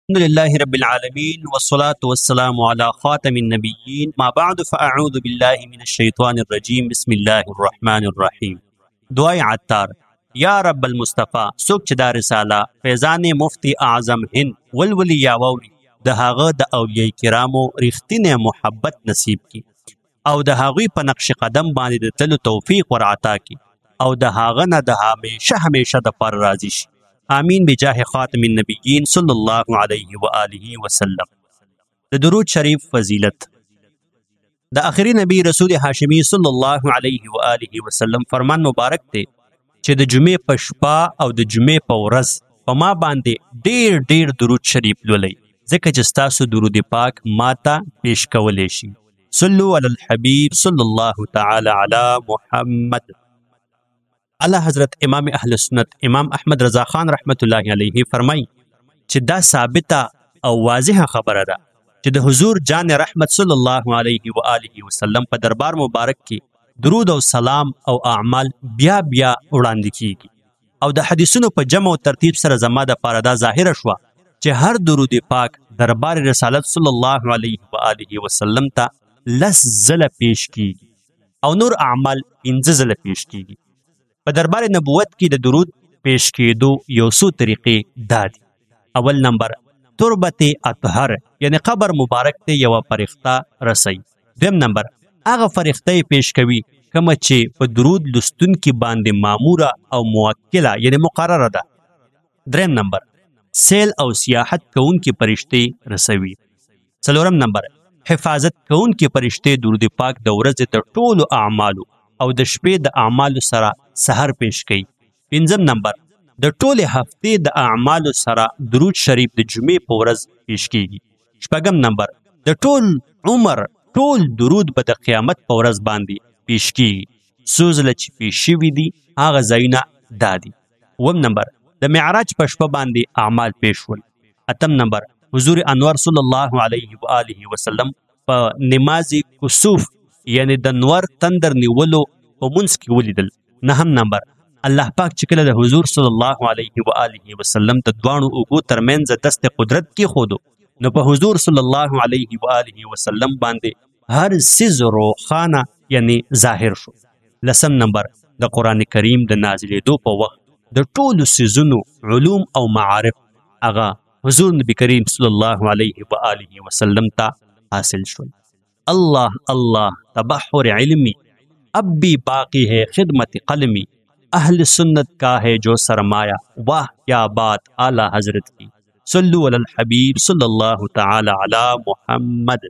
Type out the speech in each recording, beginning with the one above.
الحمد لله رب العالمين والصلاة والسلام على خاتم النبيين ما بعد فأعوذ بالله من الشيطان الرجيم بسم الله الرحمن الرحيم. دعای عطار یا رب المصطفى سوک چې دا رساله فیضان مفتی اعظم هند ولولی یا ووري د هغه د اولیاء کرامو رښتینی محبت نصیب کی او د هغوی په نقش قدم باندې د تلو توفیق ور عطا کی او د هغه نه د همیشه د پر راضی شي. آمین بجاه خاتم النبیین صلی الله علیه و آله وسلم. د درود شریف فضیلت د آخری نبی رسول هاشمی صلی الله علیه و آله وسلم فرمان مبارک ته چې د جمعې په شپه او د جمعې په ورځ په ما باندې ډیر ډیر درود شریف لولئ ځکه چې ستاسو درود پاک ماته پیش کولی شي. صلو علی الحبیب صلی الله تعالی علی محمد. اعلی حضرت امام اهل سنت امام احمد رضا خان رحمت الله علیه فرمای چې دا ثابته او واضحه خبره ده چې د حضور جان رحمت صلی الله علیه و آله وسلم په دربار مبارک کې درود او سلام او اعمال بیا بیا وړاندې کیږي او د حدیثونو په جمع او ترتیب سره زما د پاره دا ظاهره شوه چې هر درود پاک دربار رسالت صلی الله علیه و آله وسلم ته 10 ځله پیش کیږي او نور اعمال 15 ځله پیش کیږي. په دربار نبوت کې د درود پیش کېدو یو څو طریقې دا دي. اول نمبر تربت اطهر یعنی قبر مبارک ته یو فرښتہ رسي. دویم نمبر هغه فرښتې پیش کوي کوم چې په درود لستونکي باندې ماموره او موکله یعنی مقرره ده. دریم نمبر سیل او سیاحت کوونکي فرښتې رسوي. څلورم نمبر حفاظت کوونکي فرښتې درود پاک د ورځې د ټولو اعمالو او د شپې د اعمالو سره سحر پیش کوي. پنځم نمبر د ټولې هفتې د اعمالو سره درود شریف د جمعې په ورځ پیش کیږي. شپږم نمبر د ټول عمر ټول درود به د قیامت په ورځ باندې پیش کیږي. څو ځله چې پیش شوي دي هغه ځایونه دا دي. اووم نمبر د معراج په شپه باندې اعمال پیش ول. اتم نمبر حضور انور صلی الله علیه و آله وسلم په نماز کسوف یعنی د نور تندر نیولو په منځ کې ولیدل. نهم نمبر الله پاک چې کله د حضور صلی الله علیه و آله وسلم د دواړو اوږو ترمنځ دست قدرت کېښودو نو په حضور صلی الله علیه و آله وسلم باندې هر څیز روښانه یعنی ظاهر شو. لسم نمبر د قرآن کریم د نازلېدو په وخت د ټولو څیزونو علوم او معارف هغه حضور نبی کریم صلی الله علیه و آله وسلم ته حاصل شول. اللہ اللہ تبحر علمی اب بھی باقی ہے خدمت قلمی اہل سنت کا ہے جو سرمایہ واہ کیا بات اعلی حضرت کی صلو علی الحبیب صلی اللہ تعالی علی محمد.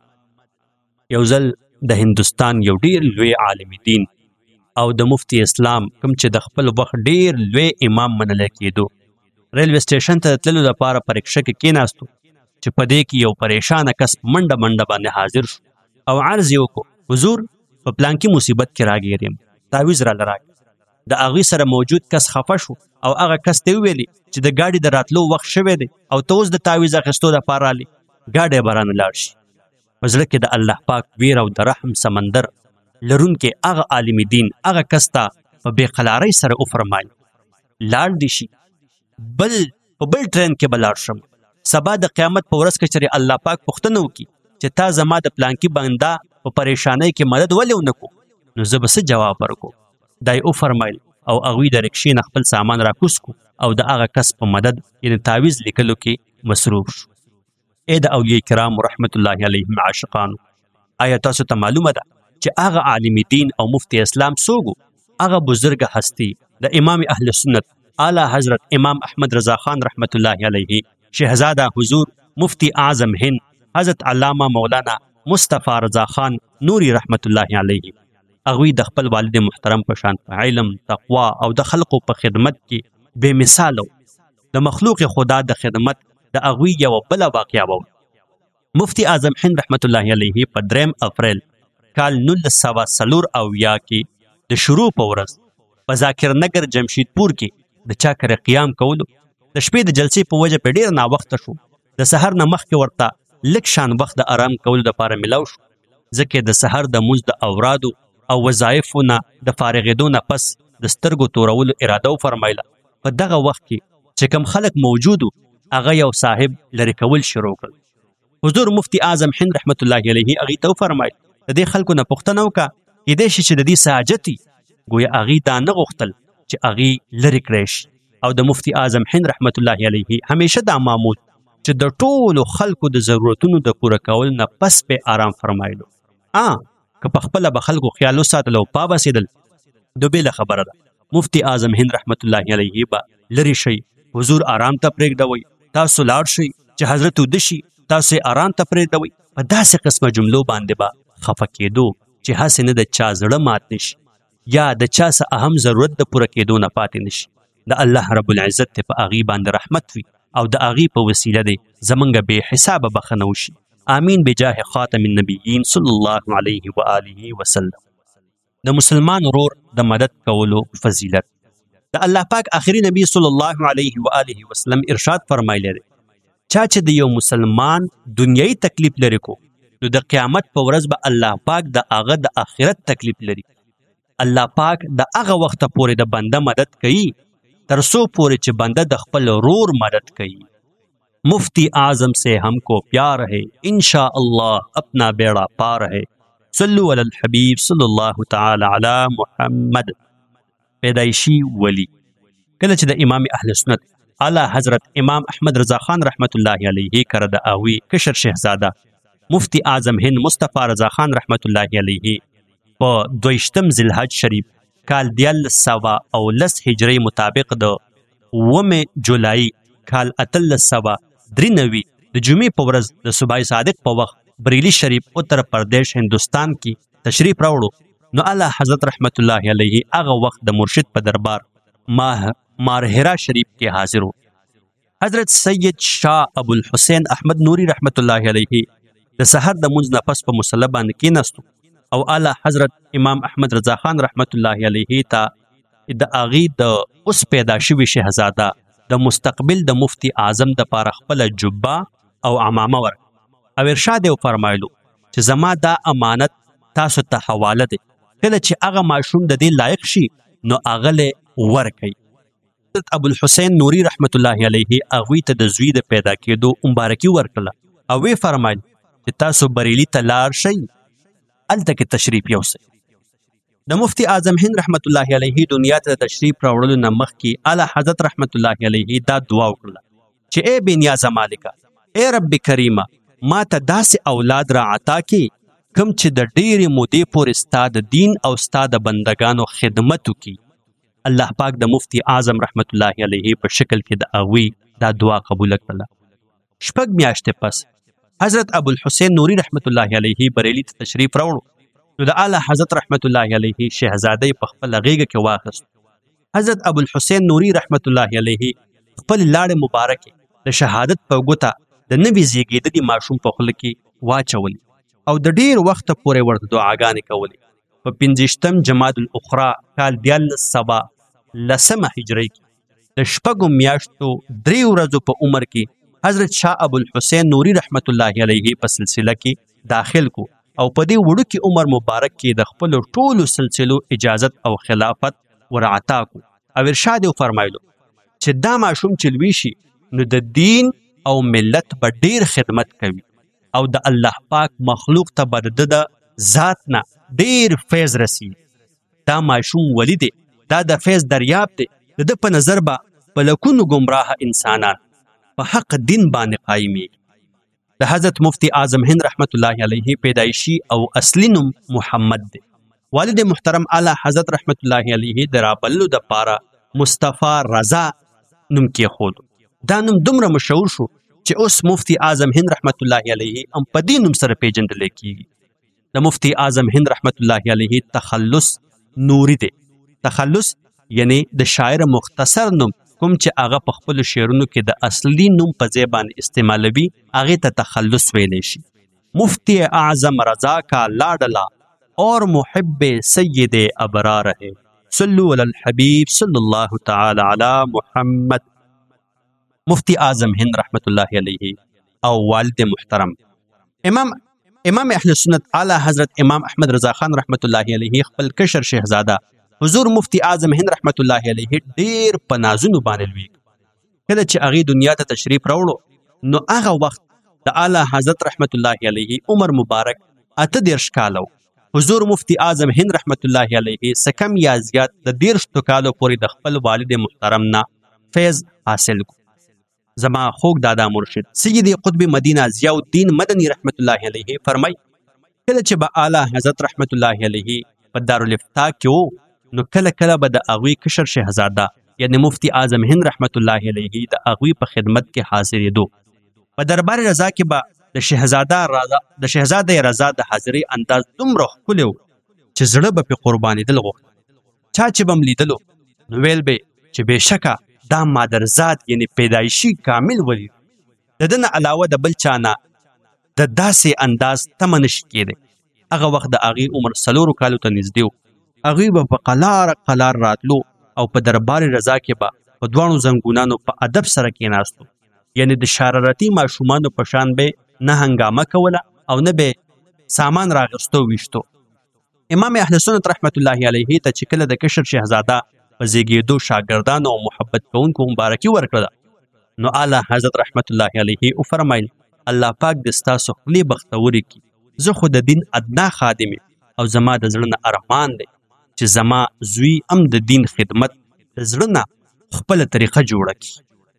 یو ځل د هندوستان یو ډیر لوی عالم دین او د مفتی اسلام کوم چې د خپل وخت ډیر لوی امام منل کېدو ریلوے سټیشن ته تللو لپاره په رکشه کې کېناستو چې په دې کې یو پریشانه کس منډه منډه باندې حاضر شو او عرض یې وکړو حضور په پلانکي مصیبت کې راګیر یم تعویض راله راکړه. د هغې سره موجود کس خفه شو او هغه کس ته وویلې چې د ګاډي د راتلو وخت شوی دی او ته اوس د تعویض اخیستو دپاره رالې ګاډی به رانه لاړ شي. په زړه کې د الله پاک ویر او د رحم سمندر لرونکی هغه عالم دین هغه کس ته په بېقلارۍ سره وفرمایل لاړ دې شي په بل ټرین کې به لاړ شم. سبا د قیامت په ورځ کې چېرې الله پاک پوښتنه وکړي چې تا زما د پلانکي بنده په پریشانۍ کې مدد ولې ونه کړو نو زه به څه جواب ورکړو. دا یې وفرمیل او هغوی د رکشې نه خپل سامان راکوز کړو او د هغه کس په مدد یعنې تعویض لیکلو کې مصروف شو. ای د اولیاء کرامو رحمت الله علیهم عاشقانو آیا تاسو ته معلومه ده چې هغه عالم دین او مفتی اسلام څوک و؟ هغه بزرګه هستی د امام اهل سنت اعلی حضرت امام احمد رضا خان رحمت الله علیه شہزادہ حضور مفتی اعظم ہند حضرت علامہ مولانا مصطفی رضا خان نوری رحمت الله علیه. هغوی د خپل والد محترم په شان په علم تقوا او د خلقو په خدمت کې بې مثاله د مخلوق خدا د خدمت د هغوی یوه بله واقعه وه. مفتی اعظم هند رحمت الله علیه په 3 اپریل کال 1904 کې د شروع په ورځ په ذاکر نگر جمشیدپور کې د چاکر قیام کولو د شپې د جلسې په وجه په ډېر ناوخته شو. د سحر نه مخکې ورته لږ شان وخت د آرام کولو دپاره میلاو شو ځکه د سحر د مونځ د اورادو او وظایفو نه د فارغېدو نه پس د سترګو تورولو اراده وفرمایله. په دغه وخت کې چې کوم خلک موجود هغه یو صاحب لرې کول شروع کړل. حضور مفتی اعظم هند رحمت الله علیه هغې ته وفرمایل د دې خلکو نه پوښتنه وکړه کیدای شي چې د دې څه حاجت وي. ګویا هغې دا نه غوښتل چې هغې لرې کړی شي. او د مفتی اعظم هند رحمت الله علیه همیشه دا معمول چې د ټولو خلکو د ضرورتونو د پوره کولو نه پس په آرام فرمایلو. که په خپله به خلکو خیال وساتل او پابسېدل نو بېله خبره ده مفتی اعظم هند رحمت الله علیه به لرې شي. حضور آرام ته پرېږدوئ، تاسو لاړ شئ چې حضرت وده شي تاسو آرام ته پرېږدوئ. په داسې قسمه جملو باندې به خفه کېدو چې هسې نه د چا زړه مات نشي یا د چا څه اهم ضرورت د پوره کېدو نه پاتې نشي. د الله رب العزت ته په هغې باندې رحمت وي او د هغې په وسیله دی زمونږ بې حسابه بخښنه وشي. آمین بجاه خاتم النبیین صلی الله علیه و آله وسلم. د مسلمان ورور د مدد کولو فضیلت. د الله پاک آخري نبی صلی الله علیه و آله وسلم ارشاد فرمایلی دی چا چې د یو مسلمان دنیایي تکلیف لري کو نو د قیامت په ورځ به الله پاک د هغه د آخرت تکلیف لري. الله پاک د هغه وخته پورې د بنده مدد کوي تر څو پورې چې بنده د خپل رور مدد کوي. مفتی اعظم سے ہم کو پیار ہے انشاءاللہ اپنا بیڑا پار ہے. صلو علی الحبیب صلی اللہ تعالی علی محمد. پیدایشی ولی. کله چې د امام اهل سنت اعلی حضرت امام احمد رضا خان رحمت الله علیه کره د آوی کشر شهزاده مفتی اعظم هند مصطفی رضا خان رحمت الله علیه په 22 ذوالحج شریف کال 1910 هجری مطابق د 9 جولای کال 1893 د جمعې په ورځ د صبح صادق په وخت بریلی شریف اتر پردیش هندوستان کې تشریف راوړو. نو اعلی حضرت رحمت الله علیه هغه وخت د مرشد په دربار مارهرا شریف کې حاضر وو. حضرت سید شاه ابو الحسین احمد نوری رحمت الله علیه د سحر د منځ نه پس په مصلی باندې کېناستو او اعلی حضرت امام احمد رضا خان رحمت الله علیه ته د هغې د اوس پیدا شوي شهزاده د مستقبل د مفتی اعظم د پاره خپله جبه او عمامه ورک او ارشاد یې وفرمایلو چې زما دا امانت تاسو ته حواله دی، کله چې هغه ماشوم د دې لایق شي نو هغه له ورکئ. حضرت ابو الحسین نوری رحمت الله علیه هغوی ته د زوی د پیدا کېدو مبارکي ورکړله او وی فرمایل چې تاسو بریلي ته لاړ شئ هلته کې تشریف یوسئ. د مفتی اعظم هند رحمت الله علیه دنیا ته د تشریف راوړلو نه مخکې اعلی حضرت رحمت الله علیه دا دعا وکړله چې ای بې نیازه مالکه، ای رب کریمه، ما ته داسې اولاد را عطا کړي کوم چې د ډېرې مودې پورې ستا د دین او ستا د بندګانو خدمت وکړي. الله پاک د مفتی اعظم رحمت الله علیه په شکل کې د هغوی دا دعا قبوله کړله. 6 میاشتې پس حضرت ابو الحسین نوری رحمت الله علیه بریلی ته تشریف راوړو نو د اعلی حضرت رحمت الله علیه شهزاده په خپله غیږه کې واخیست. حضرت ابو الحسین نوری رحمت الله علیه خپل لاړې مبارکې د شهادت په ګوته د نوي زیږېدلي ماشوم په خوله کې واچولې او د ډېر وخته پورې ورته دعاګانې کولې. په 25 جمادی الاخرى کال 1910 هجري کې د 6 میاشتو 3 ورځو په عمر کې حضرت شاه ابو الحسین نوری رحمت الله علیه په سلسله کې داخل کو او په دې وړوکي عمر مبارک کې د خپل ټولو سلسلو اجازت او خلافت ورعطا کو او ارشاد یې فرمایلو چې دا ماشوم چې لوی شي نو د دین او ملت به ډیر خدمت کوي او د الله پاک مخلوق ته به د ذات نه ډیر فیض رسی. دا ماشوم ولی دی، دا د فیض دریاب دی. د په نظر به په لکونو ګمراه انسانان په حق دین باندې قایمي. د حضرت مفتی اعظم هند رحمت الله علیه پیدایشی او اصلی نوم محمد دی. والد محترم اعلی حضرت رحمت الله علیه د رابللو د پاره مصطفی رضا نوم کېښود. دا نوم دومره مشهور شو چې اوس مفتی اعظم هند رحمت الله علیه هم په دې نوم سره پیژندل کېږي. د مفتی اعظم هند رحمت الله علیه تخلص نوری دی. تخلص یعنی د شاعر مختصر نوم کوم چې هغه په خپل شعرونو کې د اصلي نوم په ځای باندې استعمالوي هغې ته تخلص ویلی شي. مفتی اعظم رضا کا لاڈلا اور محب سید ابرار ہے. صلو علی الحبیب صلی اللہ تعالی علی محمد. مفتی اعظم هند رحمت الله علیه او والد محترم امام اهل سنت اعلی حضرت امام احمد رضا خان رحمت الله علیه خپل کشر شهزاده حضور مفتی اعظم هند رحمت الله علیه ډیر په نازونو باندې لوی کله چې هغې دنیا ته تشریف راوړو نو هغه وخت د اعلی حضرت رحمت الله علیه عمر مبارک 38 کاله و. حضور مفتی اعظم هند رحمت الله علیه څه کم یا زیات د 13 کالو پورې د خپل والد محترم نه فیض حاصل کو. زما خوږ دادا مرشد سید قطب مدینه ضیاء الدین مدنی رحمت الله علیه فرمای کله چې به اعلی حضرت رحمت الله علیه په دارالفتاح کې وو نو کله کله به د هغوی کشر شهزاده یعنی مفتی اعظم هند رحمت الله علیه د هغوی په خدمت کې حاضرېدو. په دربار رضا کې به د شهزاده رضا د حاضرۍ انداز دومره ښکلی و چې زړه به پې قربانېدل غوښت. چا چې به م لیدلو نو ویل به چې بېشکه دا مادرزاد یعنی پیدایشي کامل ولید. د ده نه علاوه د بل چا نه د داسې انداز تمه نشي کېدی. هغه وخت د هغې عمر 4 کالو ته نږدې و. هغوی به په قلار راتلو او په دربار رضا کې به په دواړو زنګونانو په ادب سره کېناستو. یعنی د شرارتي ماشومانو په شان به نه هنګامه کوله او نه به سامان راغستو ویشتو. امام اهل سنت رحمت الله علیه ته چې کله د کشر شهزاده په زیږېدو شاګردانو او محبت کوونکو مبارکي ورکړه نو اعلی حضرت رحمت الله علیه وفرمایل الله پاک دې ستاسو خولې بختورې کړي. زه خو د دین ادنا خادم او زما د زړه نه ارمان دی چې زما زوی هم د دین خدمت د زړه نه خپله طریقه جوړه کړي.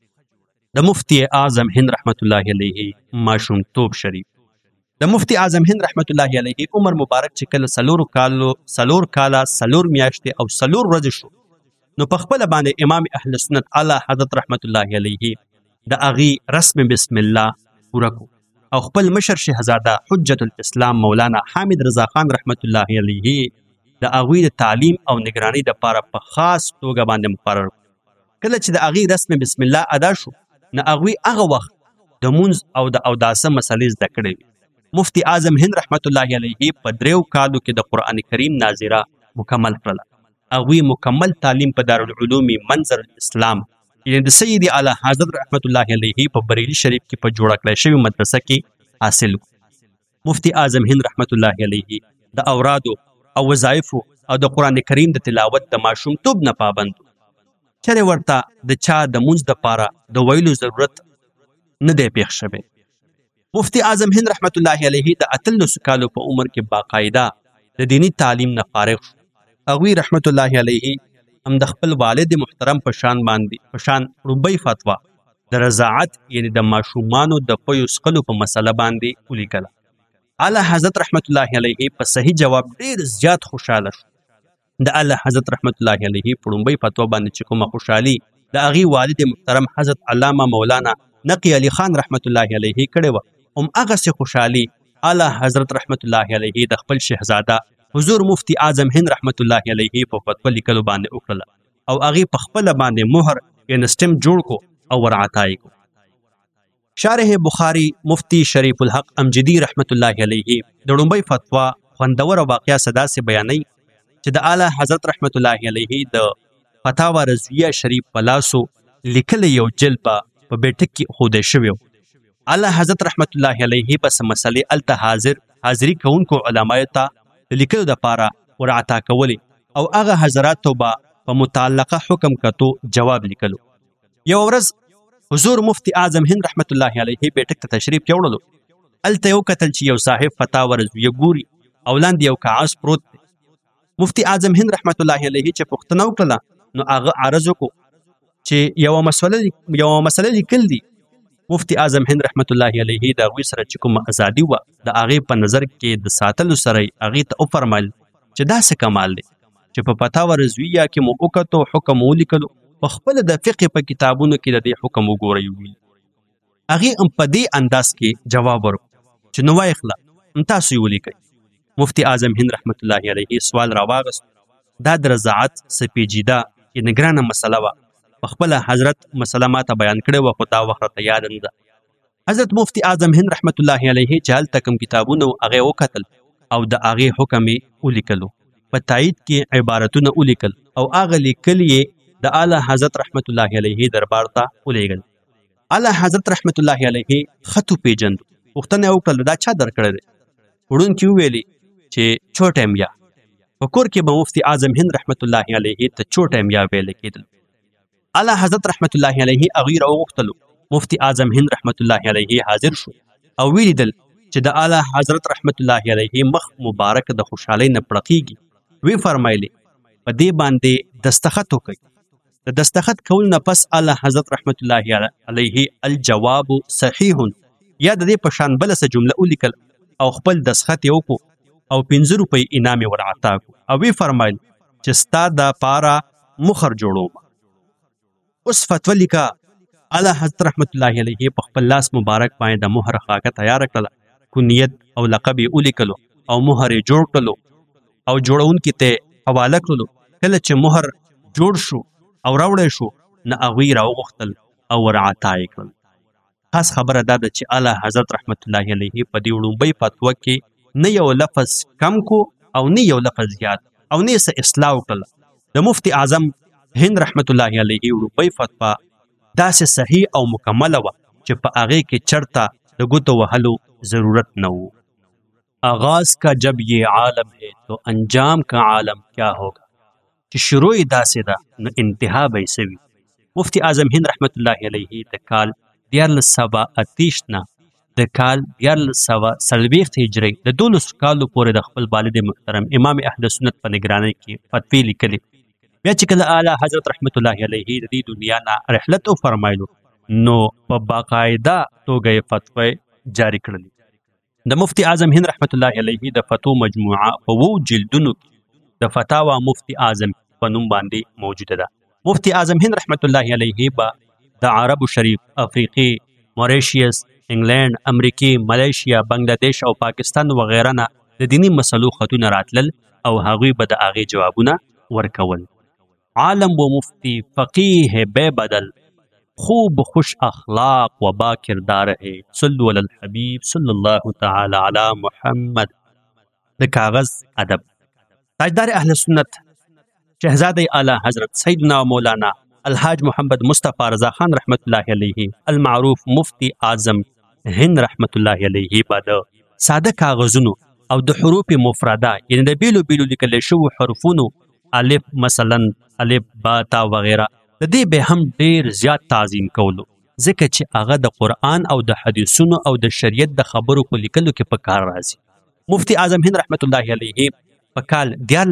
د مفتی اعظم هند رحمت الله علیه ماشومتوب شریف. د مفتی اعظم هند رحمت الله علیه عمر مبارک چې کله 4 کاله 4 میاشتې او 4 ورځې شو نو په خپله باندې امام اهل سنت اعلی حضرت رحمت الله علیه د هغې رسم بسم الله پوره کو او خپل مشر شهزاده حجت الاسلام مولانا حامد رضا خان رحمت الله علیه د هغوی د تعلیم او نگرانی دپاره په خاص توګه باندې مقرر کړ. کله چې د هغې رسم بسم الله ادا شو نو هغوی هغه وخت د مونځ او د اوداسه مسلې زده کړې وې. مفتی اعظم هند رحمت الله علیه په 3 کالو کې د قرآن کریم ناظره مکمل کړله. هغوی مکمل تعلیم په دارالعلوم منظر الاسلام یعنی د سید اعلی حضرت رحمت الله علیه په بریلی شریف کې په جوړه کړې شوې مدرسه کې حاصل کړ. مفتی اعظم هند رحمت الله علیه د اورادو او وظایفو او د قرآن کریم د تلاوت د ماشومتوب نه پابند و. چرې ورته د چا د مونځ دپاره د ویلو ضرورت نه دی پېښ شوی. مفتی اعظم هند رحمت الله علیه د 18 کالو په عمر کې باقاعده د دینی تعلیم نه فارغ شو. هغوی رحمت الله علیه هم د خپل والد محترم په شان روبۍ فتوا د رضاعت یعنی د ماشومانو د پویو څښلو په مسله باندې ولیکله. اعلی حضرت رحمت الله علیه په صحیح جواب ډیر زیات خوشاله شو. د اعلی حضرت رحمت الله علیه په روبۍ فتوا باندې چې کومه خوشحالي د هغې والد محترم حضرت علامه مولانا نقی علی خان رحمت الله علیه کړې وه هماغسې خوشحالي اعلی حضرت رحمت الله علیه د خپل شهزاده حضور مفتی اعظم هند رحمت الله علیه په فتوا لیکلو باندې وکړله او هغې په خپله باندې مهر یعنې سټم جوړ کو او ورعطا یې کو. شارح بخاری مفتی شریف الحق امجدی رحمت الله علیه د لومبۍ فتوا خوندوره واقعه داسې بیانوي چې د اعلی حضرت رحمت الله علیه د فتاوا رضویه شریف په لاسو لیکلی یو جلد په بیټک کې ښودی شوی و. اعلی حضرت رحمت الله علیه په څه مسلې هلته حاضري کوونکو علمایو ته د لیکلو دپاره ورعطا کولې او هغه حضراتو به په متعلقه حکم کتو جواب لیکلو. یو ورځ حضور مفتی اعظم هند رحمت الله علیه بیټک ته تشریف یوړلو. هلته یې وکتل چې یو صاحب فتاوا رضویه ګوري او لاندې یو کاغذ پروت دی. مفتی اعظم هند رحمت الله علیه چې پوښتنه وکړله نو هغه عرض وکړو چې یوه مسله لیکل دي. مفتی اعظم هند رحمت الله علیه د هغوی سره چې کومه ازادي وه د هغې په نظر کې د ساتلو سره یې هغې ته وفرمایل چې دا څه کمال دی چې په فتاوا رضویه کې مو وکتو حکم ولیکلو په خپله د فقه په کتابونو کې د دې حکم وګورئ ویل. هغې هم په دې انداز کې جواب ورکړو چې نو وایخله تاسو یې ولیکئ. مفتی اعظم هند رحمت الله علیه سوال راواغست. دا د رضاعت څه پیچیده یعنې ګرانه مسله وه. په خپله حضرت مسله ماته بیان کړې وه خو دا وخت راته یاده نه ده. حضرت مفتی اعظم هند رحمت الله علیه چې هلته کوم کتابونه هغې وکتل او د هغې حکم یې ولیکلو. په تایید کې عبارتونه ولیکل او هغه لیکل یې د اعلی حضرت رحمت الله علیه دربار ته ولیږل. اعلی حضرت رحمت الله علیه خط وپېژند. پوښتنه یې وکړل دا چا درکړی دی؟ وړونکي وویلې چې چوټیم یا. په کور کې به مفتی اعظم هند رحمت الله علیه ته چوټیم یا ویلی کېدل. اعلی حضرت رحمت الله علیه هغوی راوغوښتلو. مفتی اعظم هند رحمت الله علیه حاضر شو او ولیدل چې د اعلی حضرت رحمت الله علیه مخ مبارک د خوشحالۍ نه پړقیږي. وی فرمایلی په دې باندې دستخط وکړئ. د دستخط کول نه پس اعلی حضرت رحمت الله علیه الجواب صحیح یا د دې په شان بله څه جمله ولیکل او خپل دستخط یې وکړو او 5 روپۍ انعام یې ور عطا کړو او وی فرمایل چې ستا د پاره مخر جوړوم. اوس فتوا لیکه. اعلی حضرت رحمت الله علیه په خپل لاس مبارک باندې د مهر خاکه تیار کړله، کنیت او لقب یې ولیکلو او مهر یې جوړ کړلو او جوړونکي ته حواله کړلو. کله چې مهر جوړ شو او راوړی شو نه هغوی راوغوښتل او ور عطا یې کړل. خاص خبره دا ده چې اعلی حضرت رحمت الله علیه په دې وړومبۍ فتوا کې نه یو لفظ کم کو او نه یو لفظ زیات او نه څه اصلاح وکړله. د مفتی اعظم هند رحمت الله علیه وړومبۍ فتوا داسې صحیح او مکمله وه چې په هغې کې چرته د ګوتو وهلو ضرورت نه و. آغاز کا جب یہ عالم ہے تو انجام کا عالم کیا ہوگا. چې شروع یې داسې ده نو انتها به یې څه وي. مفتی اعظم هند رحمت الله علیه د کال 1428 نه د کال 1440 هجري د 12 کالو پورې د خپل والد محترم امام اهل سنت په نگرانۍ کې فتوی لیکلي. بیا چې کله اعلی حضرت رحمت الله علیه د دې دنیا نه رحلت وفرمایلو نو په باقاعده توګه یې فتوی جاری کړلې. د مفتی اعظم هند رحمت الله علیه د فتو مجموعه په 2 جلدونو کې د فتاوا مفتی اعظم په نوم باندې موجوده ده. مفتی اعظم هند رحمت الله علیه به د عربو شریف، افریقی، موریشیس، انګلند، امریکې، ملیشیا، بنگلادیش او پاکستان وغیره نه د دینی مسلو خطونه راتلل او هغوی به د هغې جوابونه ورکول. عالم و مفتی فقیه بے بدل خوب خوش اخلاق و با کردار ہے صلو علی الحبیب صلی اللہ تعالی علی محمد. د کاغذ ادب. تاجدار اهل سنت شہزادہ اعلی حضرت سیدنا مولانا الحاج محمد مصطفی رضا خان رحمت الله علیه المعروف مفتی اعظم هند رحمت الله علیه بعد ساده کاغذونو او د حروف مفرده یعنی د بیلو بیلو لیکل شوو حرفونو الف مثلا الف با تا وغیره د دې به هم ډیر زیات تعظیم کولو ځکه چې هغه د قرآن او د حدیثونو او د شریعت د خبرو په لیکلو کې په کار راځي. مفتی اعظم هند رحمت الله علیه په کال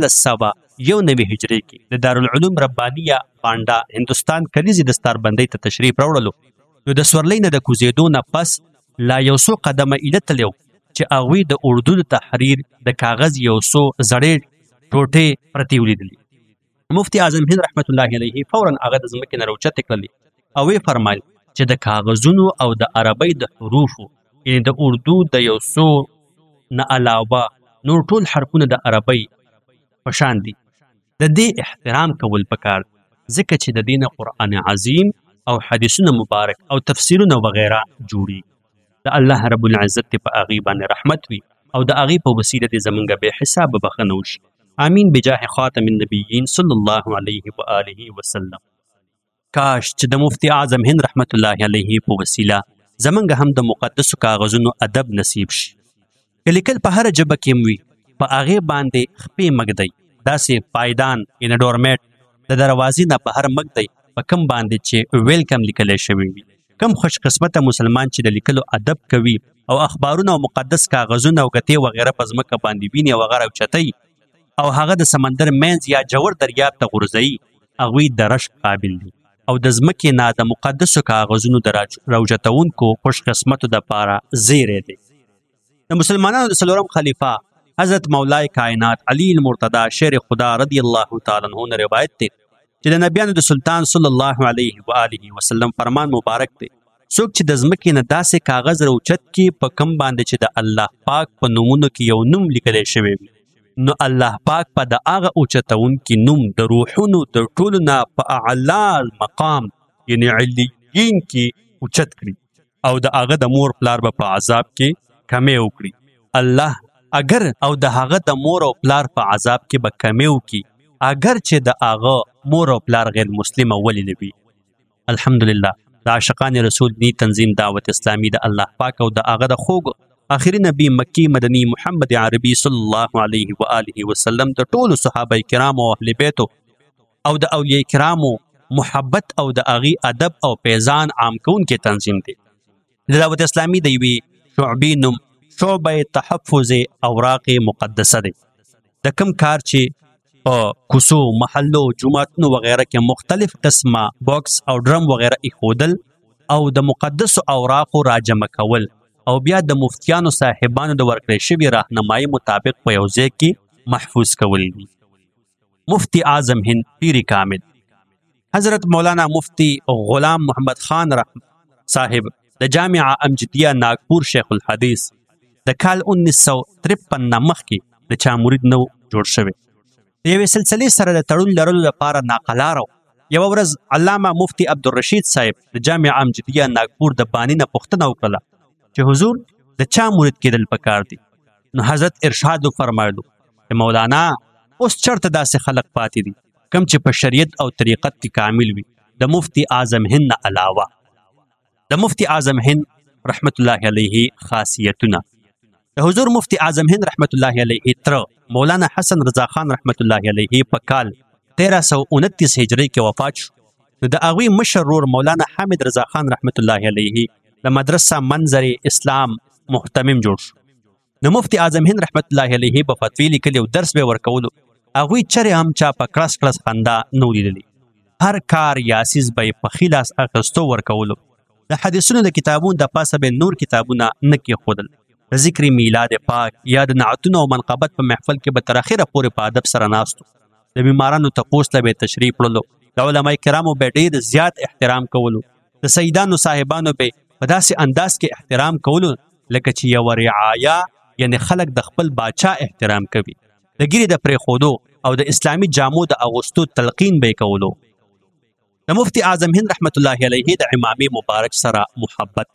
1491 هجري کې د دارالعلوم ربانیه پانډا هندوستان کلیزي دستاربندۍ ته تشریف راوړلو. نو د سورلۍ نه د کوزېدو نه پس لا یو څو قدمه ایله تللی چې هغوی د اردو د تحریر د کاغذ یو څو زړې ټوټې پرتې ولیدلې. مفتی اعظم هند رحمت الله علیه فورا هغه د ځمکې نه راوچتې کړلې او ویې فرمایل چې د کاغذونو او د عربۍ د حروفو یعنې د اردو د یو څو نه علاوه نور ټول حرفونه د عربۍ په شان دي. د دې احترام کول پکار ځکه چې د دې نه قرآن عظیم او حدیثونه مبارک او تفسیرونه وغیره جوړي. د الله رب العزت په هغې باندې رحمت وي او د هغې په وسیله دې زمونږ بې حسابه بخښنه وشي. آمین بجاه خاتم النبیین صلی الله علیه و آله وسلم. کاش چې د مفتی اعظم هند رحمت الله علیه په وسیله زمونږ هم د مقدسو کاغذونو ادب نصیب شي. که لیکل په هره ژبه کې وي په هغې باندې خپې مږدئ داسې پایدان یعنې ډورمیټ د دروازې نه بهر مږدئ په کم باندې چې ویلکم لیکلی شوي وي. کم خوش قسمته مسلمان چې د لیکلو ادب کوي او اخبارونه او مقدس کاغذونه او ګتې وغیره په ځمکه باندې ویني او هغه راوچتئ او هغه د سمندر منځ یا جوړ دریاب ته غورځوي هغوی د رشک قابل دي او د ځمکې نه د مقدسو کاغذونو د راوچتونکو خوش قسمتو دپاره زیری دی. د مسلمانانو د څلورم خلیفه حضرت مولای کائنات علی المرتضی شیر خدا رضی الله تعالی عنہ نه روایت دی چې د نبیانو د سلطان صلی الله علیه و آله وسلم فرمان مبارک دی څوک چې د ځمکې نه داسې کاغذ راوچت کړي په کم باندې چې د الله پاک په نومونو کې یو نوم لیکلی شوی وي نو الله پاک په د هغه اوچتونکي نوم د روحونو د ټولو نه په اعلی مقام یعنی علیین کې اوچت کړي او د هغه د مور پلار به په عذاب کې کمی وکړي. الله اگر او د هغه د مور او پلار په عذاب کې به کمی وکړي اگر چې د هغه مور او پلار غیر مسلمه ولې نه وي. الحمدلله د عاشقان رسول نی تنظیم دعوت اسلامی د الله پاک او د هغه د خوږ آخری نبی مکی مدنی محمد عربی صلی الله علیه و آله وسلم د ټولو صحابه کرام او اهل بیت او د اولیاء کرامو محبت او د اغي ادب او پیزان عام کون کې تنظیم دی. د دعوت اسلامی د یوې شعبې نوم شعبه تحفظ اوراق مقدسه دی. د کم کار چې په کوڅو، محلو، جوماتونو وغیره کې مختلف قسمه باکس او ډرم وغیره ایښودل او د مقدسو اوراقو راجمع کول او بیا د مفتیانو صاحبانو د ورکړې شوي راهنمایي مطابق په یو ځای کې محفوظ کول دي. مفتی اعظم هند پیر کامل حضرت مولانا مفتی غلام محمد خان صاحب د جامعه امجدیه ناگپور شیخ الحدیث د کال 1953 مخکې د چا مرید نو جوړ شوی. د یوې سلسلې سره د تړون لرلو لپاره ناقلاره یوه ورځ علامه مفتی عبدالرشید صاحب د جامعه امجدیه ناگپور د بانی نه پوښتنه وکړله چې حضور د چا مرید کېدل پکار دي؟ نو حضرت ارشاد فرمایلو چې مولانا اوس چرته داسې خلق پاتې دي کم چې په شریعت او طریقت کې کامل وي د مفتی اعظم هند نه علاوه. د مفتی اعظم هند رحمت الله علیه خاصیتونه: د حضور مفتی اعظم هند رحمت الله علیه تر مولانا حسن رضا خان رحمت الله علیه په کال 1329 هجری کې وفات شو. نو د هغوی مشر ورور مولانا حامد رضا خان رحمت الله علیه د مدرسه منظر اسلام محتمم جوړ شو. نو مفتی اعظم هند رحمت الله علیه په فتوی لیکلي او درس به ورکولو هغوی چرې هم چا په کړس کړس خندا نه لیدلي. هر کار یا سیز به په ښي لاس اخیستو ورکولو. د حدیثونو د کتابونو د پاسه به نور کتابونه نه کېښودل. د ذکر میلاد پاک یا د نعتونو او منقبت په محفل کې به تر اخره پورې په ادب سره ناستو. د بیمارانو تپوس له به تشریف وړلو. د علماء کرامو به ډېر زیات احترام کولو. د سیدانو صاحبانو به په داسې انداز کې احترام کولو لکه چې یو رعایا یعنی خلک د خپل باچا احترام کوي. د ګیرې د پرېښودو او د اسلامي جامو د اغوستو تلقین به کولو. د مفتی اعظم هند رحمت الله علیه د امامي مبارک سره محبت: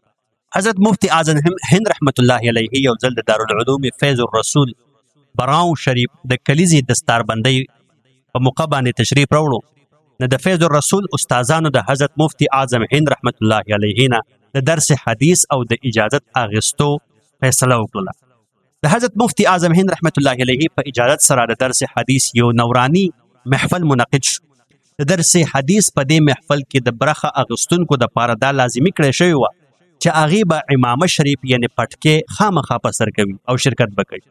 حضرت مفتی اعظم هند رحمت الله علیه یو ځل د دارالعلوم فیض الرسول براو شریف د کلیزې دستاربندۍ په موقع باندې تشریف راوړو. نو د فیض الرسول استادانو د حضرت مفتی اعظم هند رحمت الله علیه نه د درس حدیث او د اجازت اخیستو فیصله وکړه. د حضرت مفتی اعظم هند رحمت الله علیه په اجازت سره د درس حدیث یو نورانی محفل منعقد شو. د درس حدیث په دې محفل کې د برخه اغستونکو د پاره دا لازمي کړی شوی و چې هغې به امامه شریف یعنی پټکې خامخا په سر کوي او شرکت به کوي.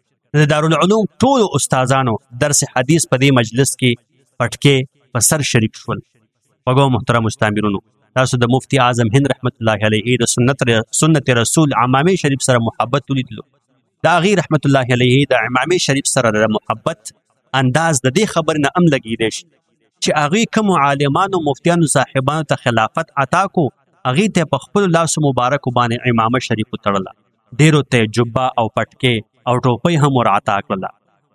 د دارالعلوم ټولو استادانو درس حدیث په دې مجلس کې پټکې په سر شریک شول. وګو محترم مستمعینو، تاسو د مفتی اعظم هند رحمت الله علیه د سنت رسول عمامي شریف سره محبت ولیدلو. د هغې رحمت الله علیه د عمامي شریف سره د محبت انداز د دې خبرې نه هم لګېدی شي چې هغوی کومو عالمانو مفتیانو صاحبانو ته خلافت عطا کو هغې ته په خپلو لاسو مبارکو باندې امامه شریف وتړله. ډېرو ته جبه او پټکې او ټوپۍ هم ور عطا کړله.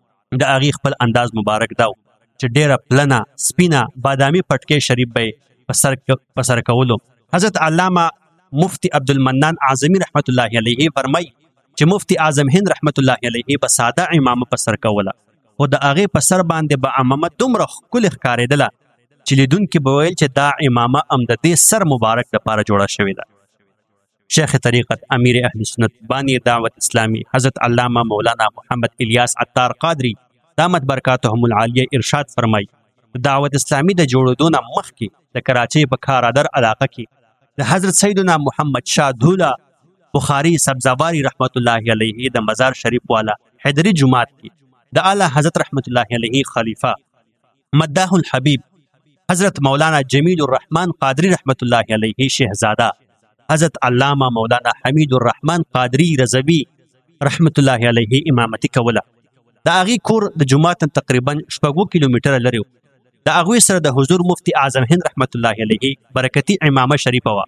د هغې خپل انداز مبارک دا و چې ډېره پلنه سپینه بادامي پټکې شریف به په سر کولو. حضرت علامه مفتی عبدالمنان اعظمي رحمت الله علیه فرمایي چې مفتی اعظم هند رحمت الله علیه په ساده امامه په سر کوله، خو د هغې په سر باندې به امامه دومره ښکلې ښکارېدله چې لیدونکي به ویل چې دا امامه هم د دې سر مبارک دپاره جوړه شوې ده. شیخ طریقت امیر اهل سنت بانی دعوت اسلامی حضرت علامه مولانا محمد الیاس عطار قادری دامت برکاتهم العالیه ارشاد فرمایي دعوت اسلامی د جوړېدو نه مخکې د کراچۍ په کارادر علاقه کې د حضرت سیدنا محمد شاه دوله بخاری سبزواری رحمت الله علیه د مزار شریف والا حیدری جماعت کې د اعلی حضرت رحمت الله علیه خلیفہ مداح الحبیب حضرت مولانا جمیل الرحمن قادری رحمت الله علیه شہزادہ حضرت علامہ مولانا حمید الرحمن قادری رضوی رحمت الله علیه امامتی کوله. د هغې کور د جومات تقریبا 6 کیلومتره لرې و. د هغوی سره د حضور مفتی اعظم هند رحمت الله علیه برکتی امامه شریفه وه.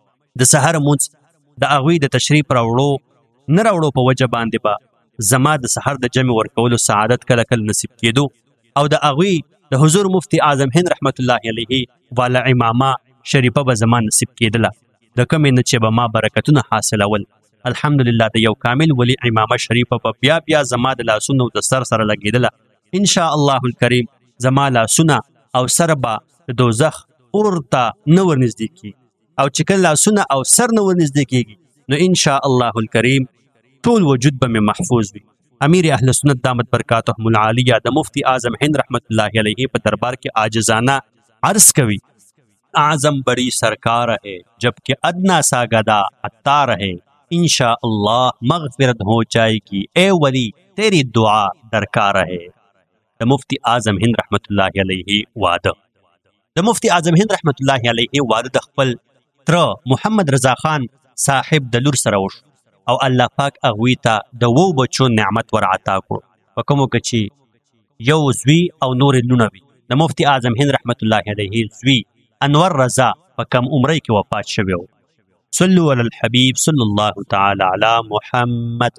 د سحر مونځ د هغوی د تشریف راوړو نه راوړو په وجه باندې به زما د سحر د جمع ورکولو سعادت کله کله نصیب کېدو او د هغوی د حضور مفتی اعظم هند رحمت الله علیه والا امامه شریفه به زما نصیب کېدله، د کومې نه چې به ما برکتونه حاصلول. الحمدلله د یو کامل ولی امامه شریفه په بیا بیا زما د لاسونو د سر سره لګېدله. ان شاء الله الکریم زما لاسونه او سر به د دوزخ اور ته نه ورنږدې کېږي او چې کله لاسونه او سر نه ورنږدې کېږي نو ان شاء الله الکریم ټول وجود به مې محفوظ وي. امیر اهل سنت دامت برکاتهم العالیه د مفتی اعظم هند رحمت الله علیه په دربار کې عاجزانه عرض کوي اعظم بڑی سرکار ہے جبکہ ادنا سا گدا عطار ہے انشاءاللہ مغفرت ہو جائے گی اے ولی تیری دعا درکار ہے. د مفتی اعظم هند رحمت الله علیه واده. د مفتی اعظم هند رحمت الله علیه واده د خپل تر محمد رضا خان صاحب د لور سره وشو او الله پاک هغوی ته د وو بچو نعمت ور عطا کړو په کومو کې چې یو زوی او نور لونه وي. د مفتی اعظم هند رحمت الله علیه زوی انور رضا په کم عمرۍ کې وفات شوی و. صلو علی الحبیب صلی الله تعالی علی محمد.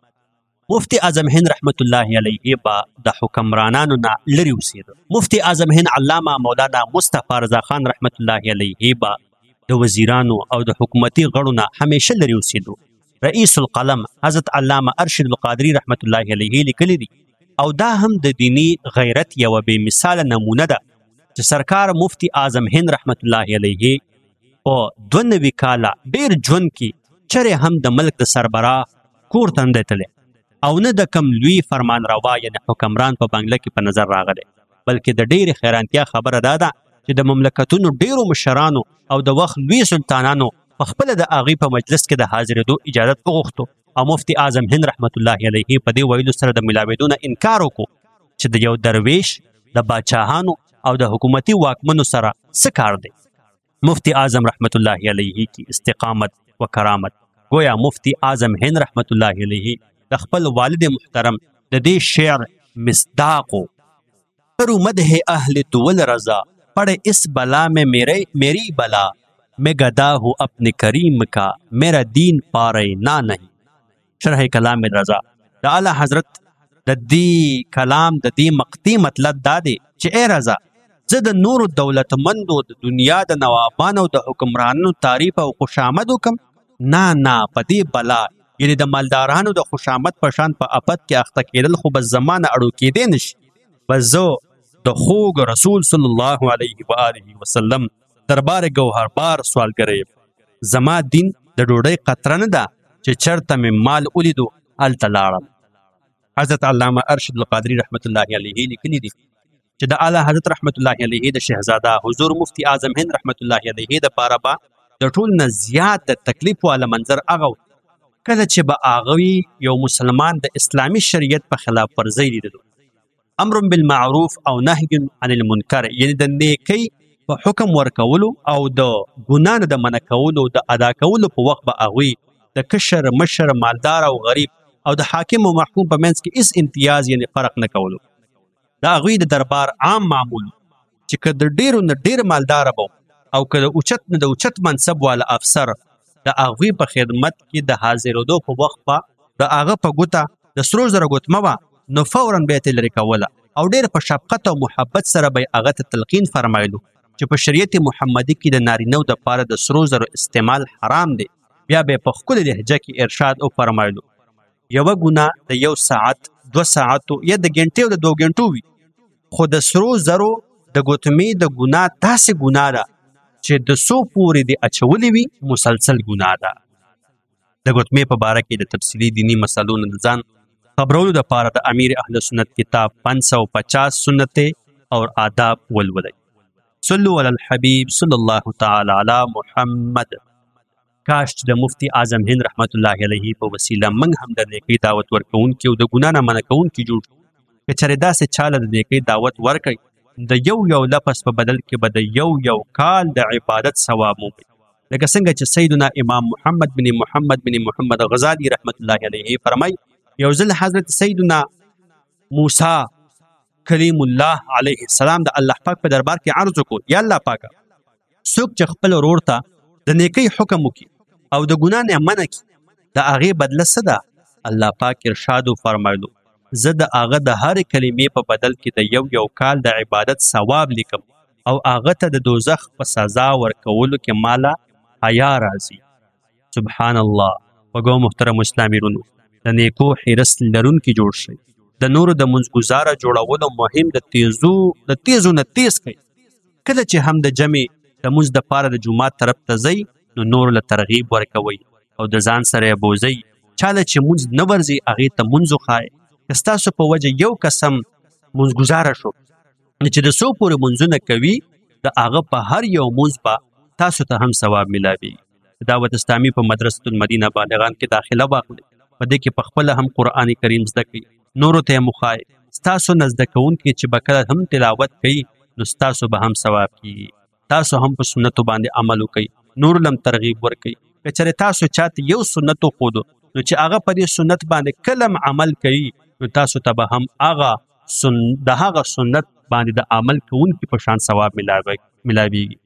مفتی اعظم هند رحمت الله علیه با د حکمرانانو نه لري اوسېده. مفتی اعظم هند علامه مولانا مصطفی رضا خان رحمت الله علیه با د وزیرانو او د حکومتي غړو نه همیشه لري اوسېدو. رئیس القلم حضرت علامه ارشد القادری رحمت الله علیه لیکلی دي او دا هم د دینی غیرت یو بې مثاله نمونه ده چې سرکار مفتی اعظم هند رحمت الله علیه او 92 کاله ډیر ژوند کې چرې هم د ملک د سربراه کور ته نه تللی او نه د کم لوی فرمان روا یعنی حکمران په بنگله کې په نظر راغلی، بلکې د ډیرې حیرانتیا خبره دا ده چې د مملکتونو ډیرو مشرانو او د وخت لوی سلطانانو په خپله د هغې په مجلس کې د حاضرېدو اجازت وغوښتو او مفتی اعظم هند رحمت الله علیه په دې ویلو سره د ملاوېدو نه انکار وکړو چې د یو درویش د باچاهانو او د حکومتي واکمنو سره څه کار دی. مفتی اعظم رحمت الله علیه کی استقامت و کرامت. گویا مفتی اعظم هند رحمت الله علیه د خپل والد محترم د دې شعر مصداق کرو مدح اهل دول رضا پڑے اس بلا میں میری بلا میں گدا ہوں اپنے کریم کا میرا دین پارے نہ نہیں. شرح کلام رضا د اعلی حضرت د دې کلام د دې مقطع مطلب دا دی چې اے رضا زه د نورو دولتمندو د دنیا د نوابانو د حکمرانو تعریف او خوشامد وکم؟ نه په دې بلا یعنی د مالدارانو د خوشامد په شان په افت کې اخته کېدل خو بس زمانه اړو کېدی نشي. بس زه د خوږ رسول صلی الله علیه و آله وسلم دربار ګوهربار سوالګر یم. زما دین د ډوډۍ قطره نه ده چې چرته مې مال ولیدو هلته لاړم. حضرت علامه ارشد القادری رحمت الله علیه لیکلی دي چې د اعلی حضرت رحمت الله علیه د شهزاده حضور مفتی اعظم هند رحمت الله علیه د پاره به د ټول نه زیات د تکلیف والا منظر هغه کله چې به هغه یو مسلمان د اسلامی شریعت په خلاف ورزي لیدلو. امر بالمعروف او نهی عن المنکر یعنی د نیکی په حکم ورکولو او د ګناه د منع کولو د ادا کولو په وخت به هغه د کشر مشر مالدار او غریب او د حاکم او محکوم په منځ کې اس امتیاز یعنی فرق نه کولو. دا هغوی د دربار عام معمول چې که د ډیرو نه ډیر مالدار بو او که د اوچت نه د اوچت منصب والا افسر د هغوی په خدمت کې د حاضرېدو په وخت به د هغه په ګوته د سرو زرو ګوتمه وه نو فورا به یې لرې کوله او ډیر په شفقت او محبت سره به یې هغه ته تلقین فرمایلو چې په شریعت محمدي کې د نارینهو دپاره د سرو زرو استعمال حرام دی. بیا به یې په ښکلې لهجه کې ارشاد وفرمایلو یوه ګناه د 1 ساعت 2 ساعتو یا د ګنټې او د 2 ګنټو وي، خو د سرو زرو د ګوتمې د ګناه داسې ګناه ده چې د څو پورې د اچولې وي مسلسل ګناه ده. د ګوتمې په باره کې د تفصیلي دینی مسلو نه ځان خبرولو دپاره د امیر اهل سنت کتاب 550 سنت اور آداب ولولئ. صلو علی الحبیب صلی الله تعالی علی محمد. کاش چې د مفتی اعظم هند رحمت الله علیه په وسیله موږ هم د نیکۍ دعوت ورکوونکي او د ګناه نه منع کوونکي جوړ شو. که چېرې داسې چاله د نیکۍ دعوت ورکړئ د یو لفظ په بدل کې به د یو کال د عبادت ثواب مومئ. لکه څنګه چې سیدنا امام محمد بن محمد غزالی رحمت الله علیه فرمای یو ځل حضرت سیدنا موسی کلیم الله علیه السلام د الله پاک په دربار کې عرض وکړو یا الله پاکه څوک چې خپل ورور ته د نیکۍ حکم وکړي او د ګناه نه منع کړي د هغې بدله څه ده؟ الله پاک ارشاد فرمایلو زه د هغه د هرې کلمې په بدل کې د یو کال د عبادت ثواب لیکم او هغه ته د دوزخ په سزا ورکولو کې مالا حیا راځي. سبحان الله. وګو محترم اسلامي رونو د نیکو حرص لرونکي جوړ شئ. د نورو د منځګزاره جوړولو مهم د تیزو نه تیز کړئ. کله چې هم د جمع د منځ دپاره د جومات طرف ته ځئ نو نور له ترغیب ورکوئ او د ځان سره یې بوځئ. چاله چې منځ نه ورځي هغې ته منځ وښایئ. که ستاسو په وجه یو قسم منځګزاره شو چې د څو پورې منځونه کوي د هغه په هر یو مونځ به تاسو ته هم ثواب ملاویږي. دعوت اسلامي په مدرسة المدینه بالغان کې داخله واخلئ. په دې کې پخپله هم قرآن کریم زده کړئ، نورو ته یې مخایئ. ستاسو نه زده کوونکي چې به کله هم تلاوت کوي نو ستاسو به هم ثواب کیږي. تاسو هم په سنتو باندې عمل وکئ، نور لم ترغیب ورکئ. که چېرې تاسو چاته یو سنت وښودو نو چې هغه په دې سنت باندې کلم عمل کوي نو تاسو ته به هم د هغه سنت باندې د عمل کوونکي په شان ثواب ملاویږي.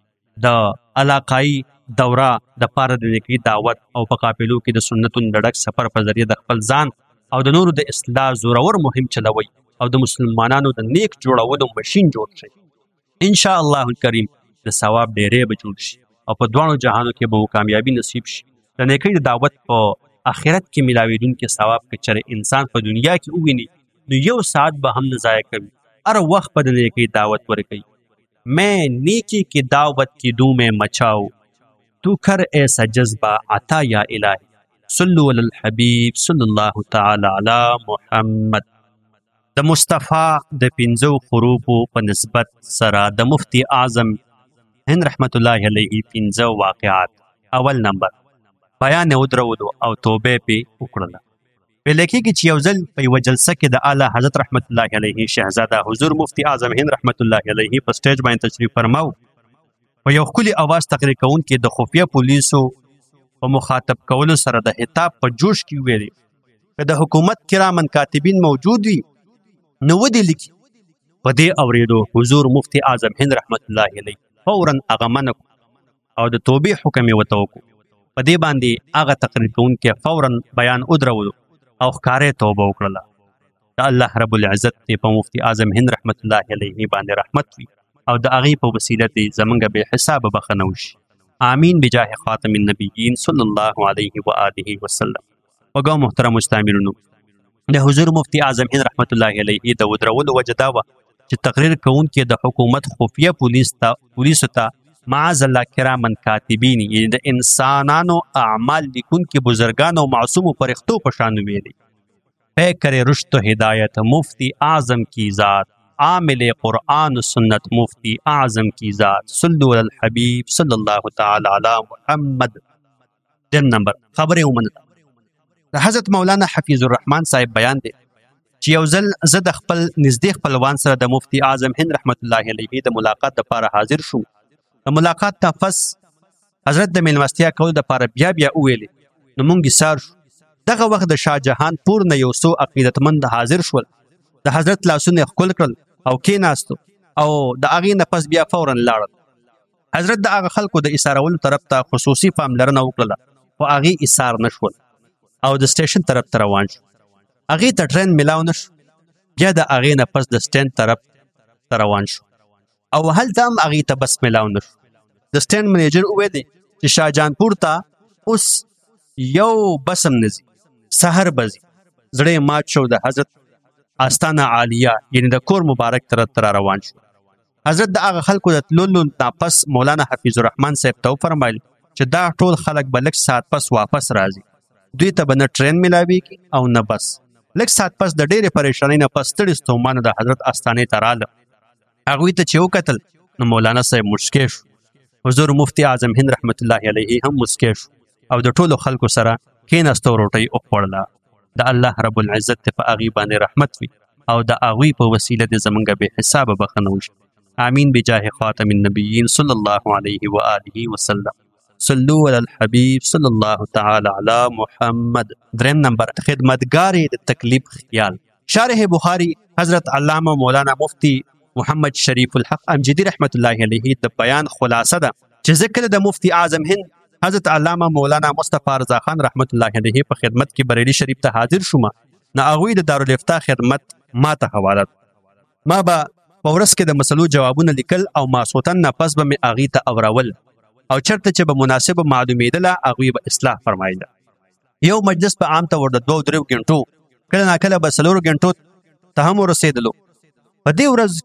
د علاقايي دوره د پاره د نیکۍ دعوت او په قافلو کې د سنتونو د ډک سفر په ذریعه د خپل ځان او د نورو د اصلاح زورور مهم چلوي او د مسلمانانو د نیک جوړولو ماشین جوړ شي. ان شاء الله الکریم د ثواب ډېرې به جوړ شي او په دواړو جهانو کې به کامیابی نصیب شي. د نیکۍ د دعوت په آخرت کې ملاویدونکي ثواب که چېرې انسان په دنیا کې وویني نو یو ساعت به هم نه ضایع کوي، هر وخت به د نیکۍ دعوت ورکوي. میں نیکی کی دعوت کی دوں میں مچاؤ، تو کر ایسا جذبہ عطا یا الہی. صلو علی الحبیب صلی اللہ تعالی علی محمد. د مصطفی د پنځو خروپو په نسبت سره د مفتی اعظم هند رحمت الله علیه پنځه واقعات. اول نمبر بیان ودرولو او توبه پې وکړله. په لیکي کې چې یو ځل په یوه جلسه کې د اعلی حضرت رحمت الله علیه شهزاده حضور مفتی اعظم هند رحمت الله علیه په سټیج باندې تشریف فرماو. په یو ښکلي اواز تقریر کوونکي د خفیه پولیسو په مخاطب کولو سره د خطاب په جوش کې ویلي که د حکومت کرامن کاتبین موجود وي نو ودې لیکي. په دې اورېدو حضور مفتی اعظم هند رحمت الله علیه فورا هغه منع او د توبې حکم یې ورته وکړو. په دې باندې هغه تقریر کوونکی فورا بیان ودرولو او ښکارې توبه وکړله. د الله رب العزت دې په مفتی اعظم هند رحمت الله علیه باندې رحمت وي او د هغې په وسیله دې زمونږ بې حسابه بخښنه وشي. آمین بجاه خاتم النبیین صلی الله علیه و آله وسلم. وګو محترم مستعمرونو، د حضور مفتی اعظم هند رحمت الله علیه د ودرولو وجه دا وه چې تقریر کوونکي د حکومت خفیه پولیسو ته معاذ الله کرامن کاتبین یعنی د انسانانو اعمال لیکونکي بزرګانو او معصومو فرښتو په شان ویلي. پے کرے رشد و ہدایت مفتی اعظم کی ذات، عامل قرآن و سنت مفتی اعظم کی ذات، صلو علی الحبیب صلی اللہ تعالی علی محمد. دیم نمبر خبرې ومنله. د حضرت مولانا حفیظ الرحمن صاحب بیان دی چې یو ځل زه د خپل نږدې خپلوان سره د مفتی اعظم هند رحمت الله علیه د ملاقات دپاره حاضر شوم. د ملاقات نه پس حضرت د میلمستیا کولو دپاره بیا وویلې نو موږ ایثار شو. دغه وخت د شاه جهان پور نه یو څو عقیدتمند حاضر شول. د حضرت لاسونه یې ښکل کړل او کېناستو او د هغې نه پس بیا فورا لاړل. حضرت د هغه خلکو د ایثارولو طرف ته خصوصي پاملرنه وکړله خو هغې ایثار نه شول او د سټیشن طرف ته روان شو. هغې ته ټرین میلاو نه شو. بیا د هغې نه پس د سټینډ طرف ته روان شو او هلته هم هغې ته بس میلاو نه شو. د سټینډ منیجر وویلې چې شاهجهانپور ته اوس یو بس هم نه ځي، سحر به ځي. زړه یې مات شو. د حضرت آستانه عالیه یعنې د کور مبارک طرف ته را روان شو. حضرت د هغه خلکو د تللو نه پس مولانا حفیظ الرحمن صاحب ته وفرمایل چې دا ټول خلک به لږ ساعت پس واپس راځي. دوی ته به نه ټرین میلاویږي او نه بس. لږ ساعت پس د ډېرې پریشانۍ نه پس ستړي ستومانه د حضرت آستانې ته راله. هغوی ته چې وکتل نو مولانا صاحب موسکی شو. حضور مفتی اعظم هند رحمت الله علیه هم موسکی شو او د ټولو خلکو سره کېناستو روټۍ وخوړله. د الله رب العزت په هغې باندې رحمت وي او د هغوی په وسیله د زمونږ بې حسابه بخښنه وشي. آمین بجاه خاتم النبیین صلی الله علیه و آله وسلم. صلو علی الحبیب صلی الله تعالی علی محمد. دریم نمبر خدمتګار د تکلیف خیال. شارح بخاری حضرت علامه مولانا مفتی محمد شریف الحق امجدی رحمت الله علیه د بیان خلاصه ده چې زه کله د مفتی اعظم هند حضرت علامه مولانا مصطفی رضا خان رحمت الله علیه په خدمت کې بریلی شریف ته حاضر شوم نو هغوی د دارالفتاء خدمت ما ته حواله. ما به په ورځ کې د مسلو جوابونه لیکل او ماسوتن نه پس به مې هغې ته اورول او چرته چې به مناسبه معلومېدله هغوی به اصلاح فرمایله. یو مجلس به عام ته ور د 2-3 غنټو کله ناکله به 4 غنټو ته هم ورسېدلو. په دې ورځ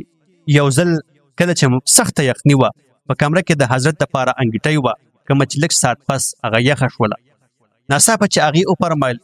کې یو ځل کله چې سخته یخني وه په کمره کې د حضرت دپاره انګیټۍ وه کومه چې لږ ساعت پس هغه یخه شوله. ناڅاپه چې هغې وفرمایل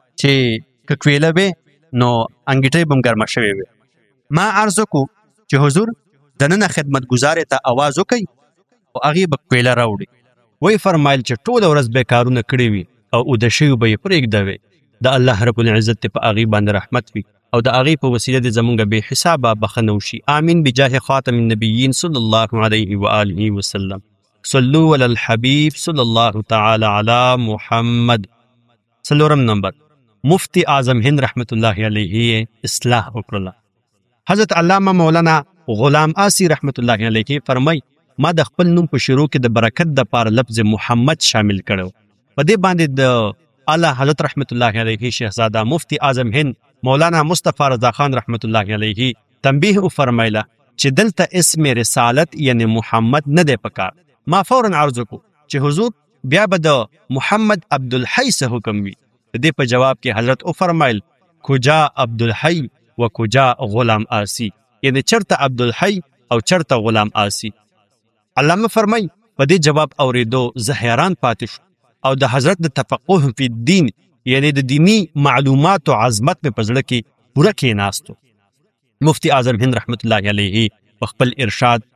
چې که کویله وې نو انګیټۍ به هم ګرمه شوې وې. ما عرض وکړو چې حضور دننه خدمتګزار ته आवाज وکي او هغه به کویله راوړي. وی فرمایل چې ټول ورځ به کارونه کړی وي او د شی به پرېږدوي، د الله رب العزت په هغه باندې رحمت وي او د هغه په وسیله د زمونږ به حسابه بخنو شي. امين بجاه خاتم النبيين صلى الله عليه واله وسلم. صلوا على الحبيب صلى الله تعالى على محمد. سلورم نمبر، مفتی اعظم هند رحمت الله علیه اصلاح وکړه. حضرت علامه مولانا غلام آسی رحمت الله علیه فرمای ما د خپل نوم په شروع کې د برکت د پاره لفظ محمد شامل کړو. په دې باندې د اعلی حضرت رحمت الله علیه شهزاده مفتی اعظم هند مولانا مصطفی رضا خان رحمت الله علیه تنبیه فرمایله چې دلته اسم رسالت یعنی محمد نه دی پکار. ما فورا عرض کو چې حضور بیا به د محمد عبدالحی څه حکم وي. د دې په جواب کې حضرت او فرمایل کجا عبدالحی و کجا غلام آسی، یعنی چرته عبدالحی او چرته غلام آسی. علامه فرمای په دې جواب اوریدو زه حیران پاتې شو او د حضرت د تفقه فی الدین یعنی د دینی معلومات او عظمت په پزړه کې پوره کېناستو. مفتی اعظم هند رحمت الله علیه په خپل ارشاد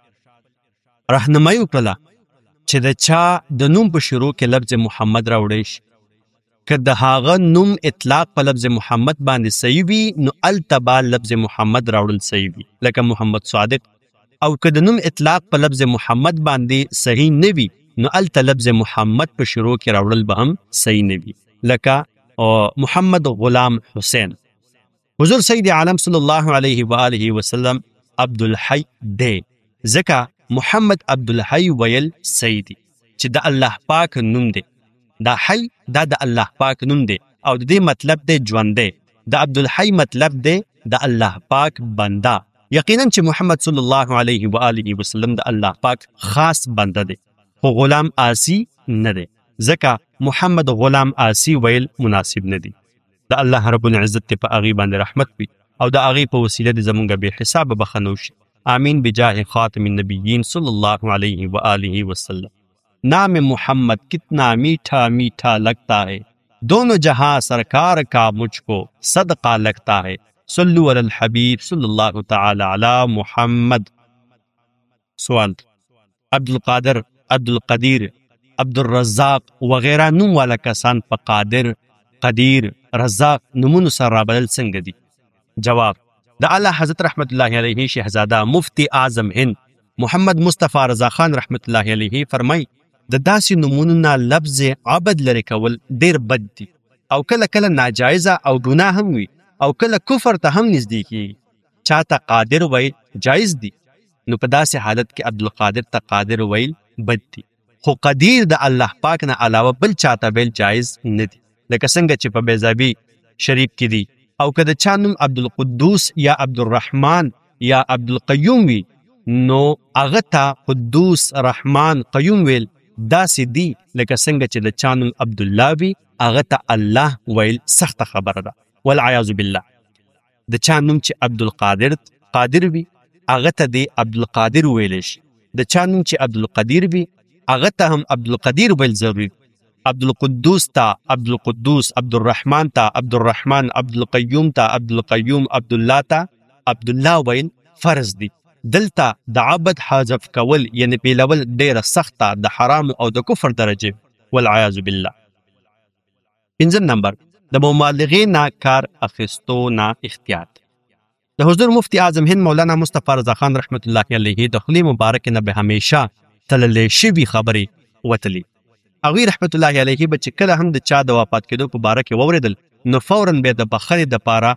راهنمایي وکړه چې د چا د نوم په شروع کې لفظ محمد راوړی شي، که د هغه نوم اطلاق په لفظ محمد باندې صحیح وي نو التبا لفظ محمد راوړل صحیح وي، لکه محمد صادق. او که د نوم اطلاق په لفظ محمد باندې صحیح نه وي نو الته لفظ محمد په شروع کې راوړل به هم صحیح نه وي، لکه محمد غلام حسین. حضور سید عالم صلی الله علیه و آله وسلم عبدالحی دی، ځکه محمد عبدالحی ویل صحیح دی چې د الله پاک نوم دی. دا حی دا د الله پاک نوم دی او د دې مطلب دی ژوند دی. د عبدالحی مطلب دی د الله پاک بنده. یقینا چې محمد صلی الله علیه و آله وسلم د الله پاک خاص بنده دی، خو غلام آسی نه دی، ځکه محمد غلام آسی ویل مناسب نه دی. د الله رب العزت په هغې باندې رحمت وي او د هغې په وسیله د زمونږ بې حسابه بخنو شي. آمین بجاه خاتم النبیین صلی الله علیه و آله وسلم. نام محمد کتنا میٹھا میٹھا لگتا ہے، دونوں جہاں سرکار کا مجھ کو صدقہ لگتا ہے. صلو علی الحبیب صلی اللہ تعالی علی محمد. سوال، عبدالقادر، عبدالقدیر، عبدالرزاق وغیرہ نوم والا کسان په قادر، قدیر، رزاق نمونو سره رابلل څنګه دي؟ جواب، د اعلی حضرت رحمت الله علیه شهزاده مفتی اعظم هند محمد مصطفی رضا خان رحمت الله علیه فرمای د داسې نمونو نه لفظ عبد لري کول ډیر بد دي او کله کله ناجایزه او ګناه هم وي او کله کفر ته هم نږدې کیږي. چاته قادر ویل جایز دي نو په داسې حالت کې عبدالقادر ته قادر ویل بد دي، خو قدیر د الله پاک نه علاوه بل چاته ویل جایز نه دي، لکه څنګه چې په بیضابي شریف کې دي. او که د چا نوم عبدالقدوس یا عبدالرحمن یا عبدالقیوم وي نو هغه ته قدوس رحمان قیوم ویل داسې دي لکه څنګه چې د چا نوم عبدالله وي هغه ته الله ویل سخته خبره ده. والعیاذ بالله. د چا نوم چې عبدالقادر قادر وي هغه ته دی عبدالقادر ویلی شي، د چا نوم چې عبدالقدیر وي هغه ته هم عبدالقدیر ویل ضروري. عبدالقدوس ته عبدالقدوس، عبدالرحمن ته عبدالرحمن، عبدالقیوم ته عبدالقیوم، عبدالله ته عبدالله ویل فرض دی. دلته د عبد حذف کول یعنی پیلول ډیره سخته د حرام او د کفر درجه. والعیاذ بالله. پنځم نمبر، د مبالغې نه کار اخیستو نه احتیاط. د حضور مفتی اعظم هند مولانا مصطفی رضا خان رحمت الله علیه د خولې مبارک نه به همیشه تللې شوي خبرې وتلي. هغوی رحمت الله علیه به چې کله هم د چا د وفات کېدو په باره کې واورېدل نو فوراً به د بخښنې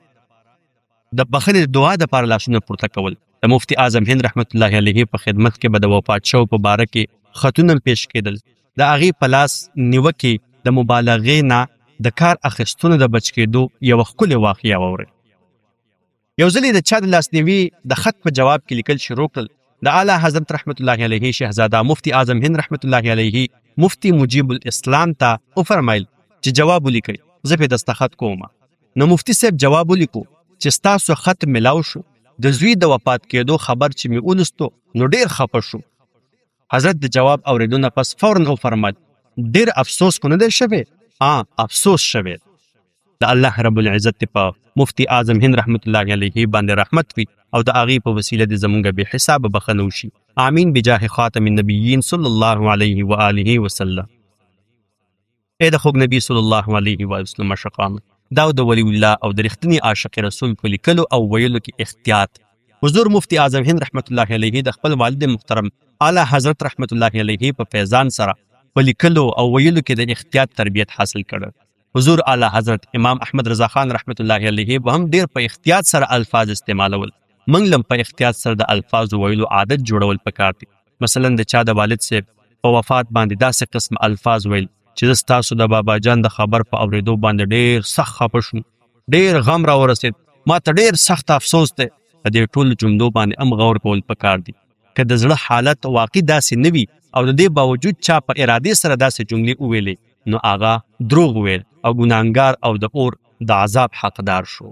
د دعا د پاره لاسونه پورته کول. د مفتی اعظم هند رحمت الله علیه په خدمت کې به د وفات شو په باره کې خطونه پیش کېدل. د هغې په لاس نیوکې د مبالغې نه د کار اخیستونو د بچ کېدو یو ښکلې واقعه واورئ. یو ځل د چا د لاسنیوي د خط په جواب کې لیکل شروع کړل. د اعلی حضرت رحمت الله علیه شهزاده مفتی اعظم هند رحمت الله علیه مفتی مجیب الاسلام ته وفرمایل چې جواب ولیکئ، زه پرې دستخط کوم. نو مفتی صاحب جواب ولیکو چې ستاسو خط ملاو شو، د زوی د وفات کېدو خبر چې مې ولستو نو ډیر خفه شو. حضرت د جواب اوریدو نه پس فوراً وفرمایل ډیر افسوس کو نه دی شوی؟ افسوس شوی. د الله رب العزت په مفتی اعظم هند رحمت الله علیه باندې رحمت وي او د هغې په وسیله د زمونږ بې حسابه بخښنه وشي. آمین بجاه خاتم النبیین صلی الله علیه و آله وسلم. ای د خوږ نبی صلی الله علیه و وسلم عاشقان، دا د ولی الله او د رښتیني عاشق رسول په لیکلو او ویلو کې احتیاط. حضور مفتی اعظم هند رحمت الله علیه د خپل والد محترم اعلی حضرت رحمت الله علیه په فیضان سره په لیکلو او ویلو کې د احتیاط تربیت حاصل کړ. حضور اعلی حضرت امام احمد رضا خان رحمت الله علیه به هم ډیر په احتیاط سره الفاظ استعمالول. موږ لم په احتیاط سره د الفاظ ویلو عادت جوړول پکار دي. مثلا د چا د والد صاحب په وفات باندې داسې قسم الفاظ ویل چې ستاسو د بابا جان د خبر په اوریدو باندې ډیر سخت خفه شوم، ډیر غم را ورسید، ما ته ډیر سخت افسوس دی. په دې ټولو جملو باندې هم غور کول پکار دي. که د زړه حالت واقعي داسې نه وي او د دې باوجود چا په ارادې سره داسې جملې وویلې نو هغه دروغ ویل او ګناهګار او د اور د عذاب حقدار شو.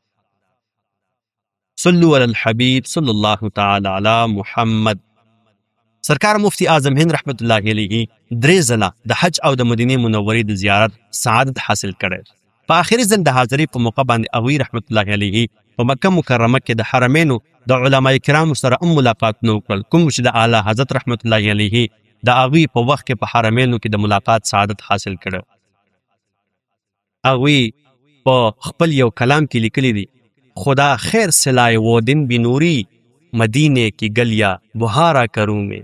صلو علی الحبیب صلی الله تعالی علی محمد. سرکار مفتی اعظم هند رحمت الله علیه 3 ځله د حج او د مدینه منورې د زیارت سعادت حاصل کړی. په آخري ځل د حاضرۍ په موقع باندې هغوی رحمت الله علیه په مکه مکرمه کې د حرمینو د علماء کرامو سره هم ملاقاتونه وکړل، کوم چې د اعلی حضرت رحمت الله علیه د هغوی په وخت کې په حرمینو کې د ملاقات سعادت حاصل کړی. هغوی په خپل یو کلام کې لیکلی دی: خدا خیر سلائے وہ دن بھی نوری، مدینے کی گلیاں بہارا کروں میں.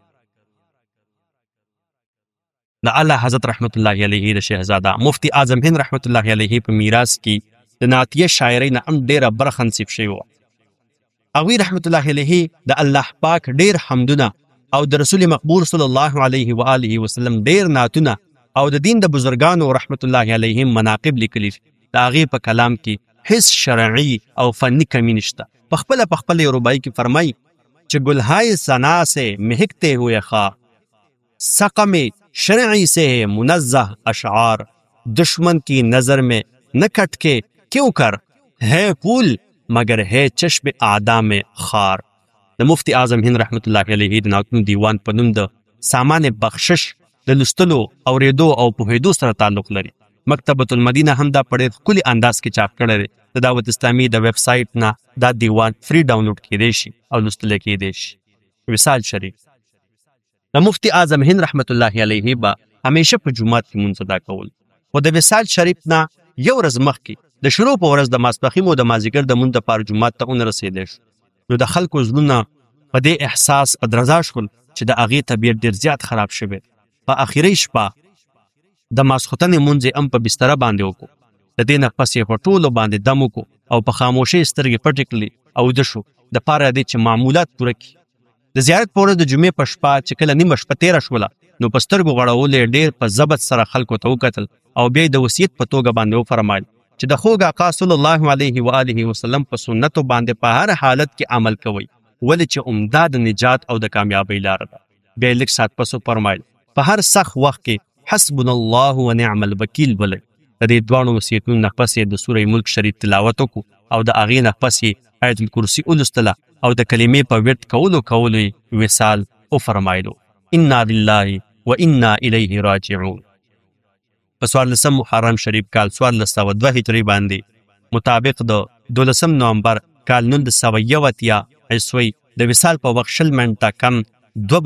د اعلی حضرت رحمت الله علیه د شهزاده مفتی اعظم هند رحمت الله علیه په میراث کې د نعتیه شاعرۍ نه هم ډیره برخه نصیب شوې وه. هغوی رحمت الله علیه د الله پاک ډیر حمدونه او د رسول مقبول صلی الله علیه و آله وسلم ډیر نعتونه او د دین د بزرګانو رحمت الله علیهم مناقب لیکلي. د هغې په کلام کې هیڅ شرعي او فني کمی نشته. په خپله یو رباعي کې فرمایي چې گلهای ثنا سے مہکتے ہوئے خار، سقم شرعی سے ہے منزہ اشعار، دشمن کی نظر میں نہ کٹ کے کیوں کر، ہے پھول مگر ہے چشم اعدا میں خار. د مفتی اعظم هند رحمت الله علیه د نعتونو دیوان په نوم د سامان بخشش د لوستلو اوریدو او پوهیدو سره تعلق لري. مکتبۃ المدینه هم دا په ډېر ښکلي انداز کې چاپ کړی دی. د دعوت اسلامي د ویب سایټ نه دا دیوان فری ډاونلوډ کیدی شي او لوستلی کیدی شي. وصال شریف د مفتی اعظم هند رحمت الله علیه به همیشه په جومات کې مونځ ادا کول، خو د وصال شریف نه یو ورځ مخکې د شروع په ورځ د ماسپښین او د مازدیګر د مونځ دپاره جومات ته ونه رسېدی شو. نو د خلکو زړونه په دې احساس په درزا شول چې د هغې طبیعت ډېر زیات خراب شوی. په اخري شپه د ماسخوتنې مونځ هم په بستره باندې وکړو. د دې نه پس یې په ټولو باندې دم وکړو او په خاموشۍ سترګې پټې کړلې او ویده شو دپاره دی چې معمولات پوره کړي. د زیارت په ورځ د جمعې په شپه چې کله نیمه شپه تېره شوله نو په سترګو غړولو ډېر په ضبط سره خلکو ته وکتل او بیا د وصیت په توګه باندې وفرمایل چې د خوږ آقا صلی الله علیه و آله وسلم په سنتو باندې په هر حالت کې عمل کوئ، ولې چې عمده د نجات او د کامیابۍ لاره ده. بیا یې لږ ساعت پس وفرمایل په هر سخت وخت کې حسبنا الله ونعم الوکیل ولئ. د دې دواړو وصیتونو نه پس یې د سورې ملک شریف تلاوت وکړو او د هغې نه پس یې آیت الکرسي ولوستله او د کلمې په ورد کولو وصال وفرمایلو: انا لله و انا الیه راجعون. په 14 محرم شریف کال 1402 هجري باندې مطابق د 12 نومبر کال 1981 عیسوي د وصال په وخت 20 منټه کم 2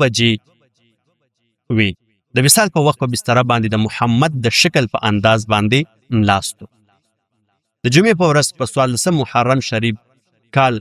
بجې وي. د وصال په وخت په بستره باندې د محمد د شکل په انداز باندې ملاستو. د جمعې په ورځ په 14 محرم شریف کال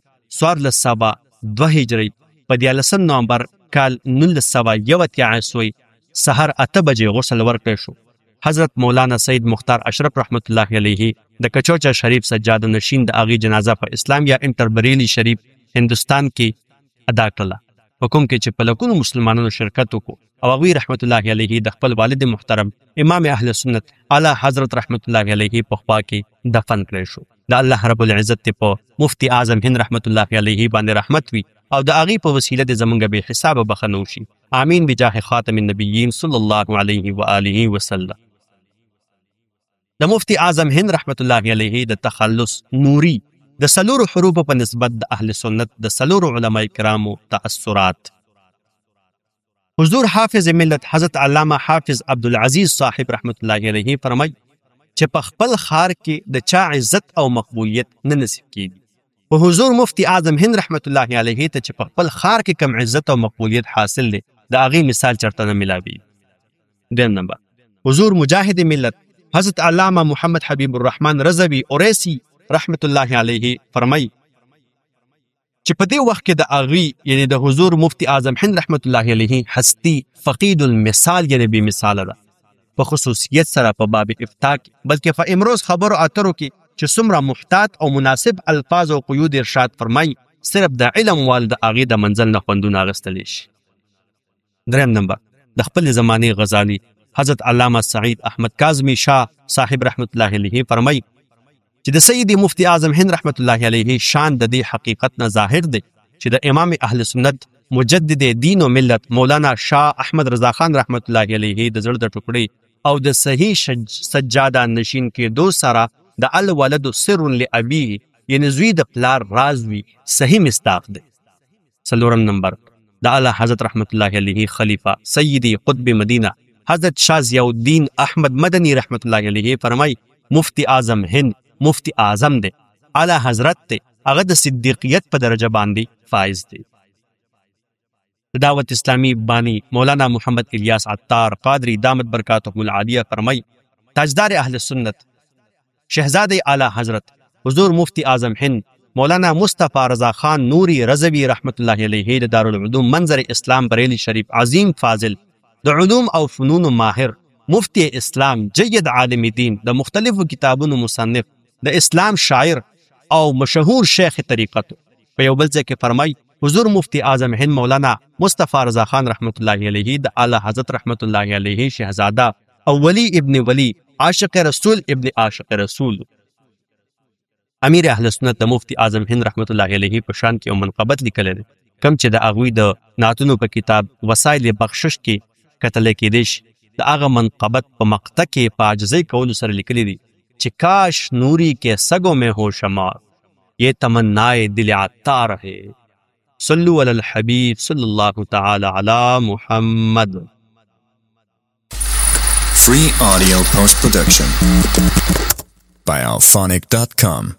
1402 هجري په 14 نومبر کال 1981 عیسوي سحر 8 بجې غسل ورکړی شو. حضرت مولانا سید مختار اشرف رحمت الله علیه د کچوچا شریف سجاده نشین د هغې جنازه په اسلامیا انټر بریلی شریف هندوستان کې ادا کړله، په کوم کې چې په لکونو مسلمانانو شرکت وکړو او هغوی رحمت الله علیه د خپل والد محترم امام اهل سنت اعلی حضرت رحمت الله علیه په خوا کې دفن کړی شو. د الله رب العزت په مفتی اعظم هند رحمت الله علیه باندې رحمت وي او د هغې په وسیله د زمونږ بې حسابه بخښنه وشي. آمین بجاه خاتم النبیین صلی الله علیه و آله وسلم. د مفتی اعظم هند رحمت الله علیه د تخلص نوری د څلورو حروفو په نسبت د اهل سنت د څلورو علماء کرامو تأثرات. حضور حافظ ملت حضرت علامه حافظ عبدالعزیز صاحب رحمت الله علیه فرمای چې په خپل خار کې د چا عزت او مقبولیت نه نصیب کیږي. په حضور مفتی اعظم هند رحمت الله علیه ته چې په خپل خار کې کم عزت او مقبولیت حاصل دی، د هغې مثال چرته نه ملاوي. دویم نمبر، حضور مجاهد ملت حضرت علامه محمد حبیب الرحمن رضوی اوریسی رحمت الله علیه فرمای چې په دې وخت کې د هغې یعنی د حضور مفتی اعظم هند رحمت الله علیه هستی فقید المثال یعنی بې مثاله ده په خصوصیت سره په باب افتاء کې، بلکې په امروز خبرو اترو کې چې څومره محتاط او مناسب الفاظ او قیود ارشاد فرمای، صرف د علم وال د هغې د منزل نه خوندونه اخیستلی شي. دریم نمبر، د خپل زمانې غزالی حضرت علامه سعید احمد کاظمی شاه صاحب رحمت الله علیه فرمای چې د سیدی مفتی اعظم هند رحمت الله علیه شان د دې حقیقت نه ظاهر دی چې د امام اهل سنت مجدد دین و ملت مولانا شاه احمد رضا خان رحمت الله علیه د زړه د ټوکړې او د صحیح سجاده نشین کې دو سره د الولد سر لابیه یعنی زوی د پلار راز وی صحیح مصداق دی. څلورم نمبر، د اعلی حضرت رحمت الله علیه خلیفہ سیدی قطب مدینہ حضرت شاه ضیاء الدین احمد مدنی رحمت الله علیه فرمای مفتی اعظم هند مفتی اعظم دی، اعلی حضرت دی، هغه د صدیقیت په درجه باندې فائز دی. دعوت اسلامی بانی مولانا محمد الیاس عطار قادری دامت برکاتهم العالیہ فرمای تاجدار اهل سنت شہزاد اعلی حضرت حضور مفتی اعظم هند مولانا مصطفی رضا خان نوری رضوی رحمت الله علیه د دارالعلوم منظر اسلام بریلی شریف عظیم فاضل د علوم او فنون ماهر مفتی اسلام جید عالم دین د مختلفو کتابونو مصنف د اسلام شاعر او مشهور شیخ طریقت په یو بل ځای کې فرمای حضور مفتی اعظم هند مولانا مصطفی رضا خان رحمت الله علیه د اعلی حضرت رحمت الله علیه شہزادہ او ولی ابن ولی عاشق رسول ابن عاشق رسول امیر اهل سنت د مفتی اعظم هند رحمت الله علیه په شان کې منقبت لیکل دي، کم چې د هغوی د نعتونو په کتاب وسایل بخشش کې کتل کېدی شي. د هغه منقبت په مقطع کې په عاجزۍ کولو سره لیکلي دي چې کاش نوری کے سگوں میں ہو شمار یہ تمنائے دل عطار ہے صلو علی الحبیب صلی اللہ تعالی علی محمد. Free audio post production by alphonic.com